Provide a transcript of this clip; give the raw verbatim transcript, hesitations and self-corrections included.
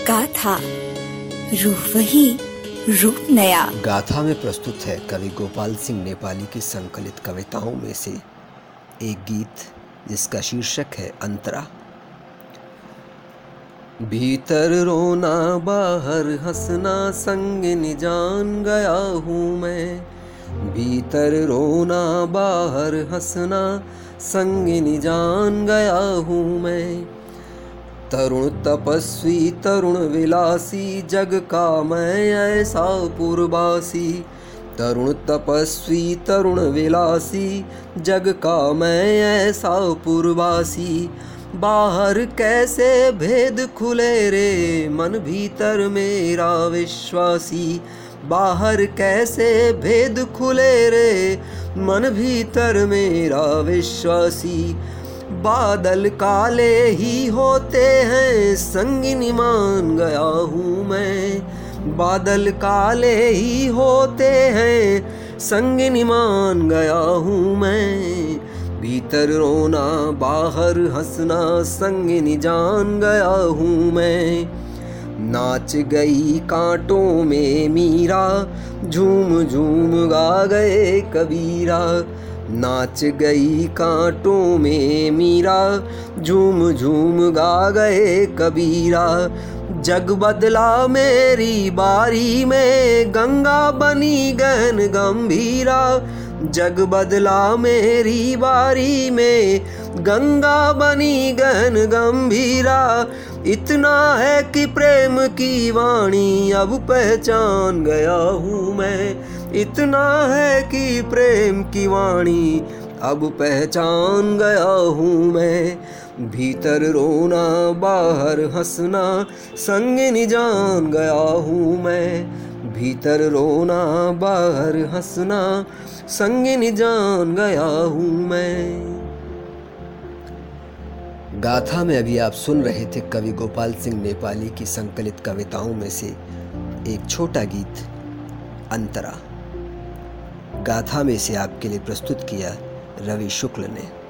गाथा, रूह वही, रूप नया। गाथा में प्रस्तुत है कवि गोपाल सिंह नेपाली की संकलित कविताओं में से एक गीत जिसका शीर्षक है अंतरा। भीतर रोना बाहर हंसना संगिनी जान गया हूँ मैं, भीतर रोना बाहर हंसना संगिनी जान गया हूँ मैं। तरुण तपस्वी तरुण विलासी जग का मैं ऐसा पुरबासी, तरुण तपस्वी तरुण विलासी जग का मैं ऐसा पुरबासी। बाहर कैसे भेद खुले रे मन भीतर मेरा विश्वासी, बाहर कैसे भेद खुले रे मन भीतर मेरा विश्वासी। बादल काले ही होते हैं संगिनी मान गया हूँ मैं, बादल काले ही होते हैं संगिनी मान गया हूँ मैं। भीतर रोना बाहर हंसना संगिनी जान गया हूँ मैं। नाच गई कांटों में मीरा झूम झूम गा गए कबीरा, नाच गई कांटों में मीरा झूम झूम गा गए कबीरा। जग बदला मेरी बारी में गंगा बनी गहन गंभीरा, जग बदला मेरी बारी में गंगा बनी गहन गंभीरा। इतना है कि प्रेम की वाणी अब पहचान गया हूँ मैं, इतना है कि प्रेम की वाणी अब पहचान गया हूँ मैं। भीतर रोना बाहर हंसना संगिनी जान गया हूँ मैं, भीतर रोना बाहर हंसना संगिनी जान गया हूँ मैं। गाथा में अभी आप सुन रहे थे कवि गोपाल सिंह नेपाली की संकलित कविताओं में से एक छोटा गीत अंतरा। गाथा में से आपके लिए प्रस्तुत किया रवि शुक्ल ने।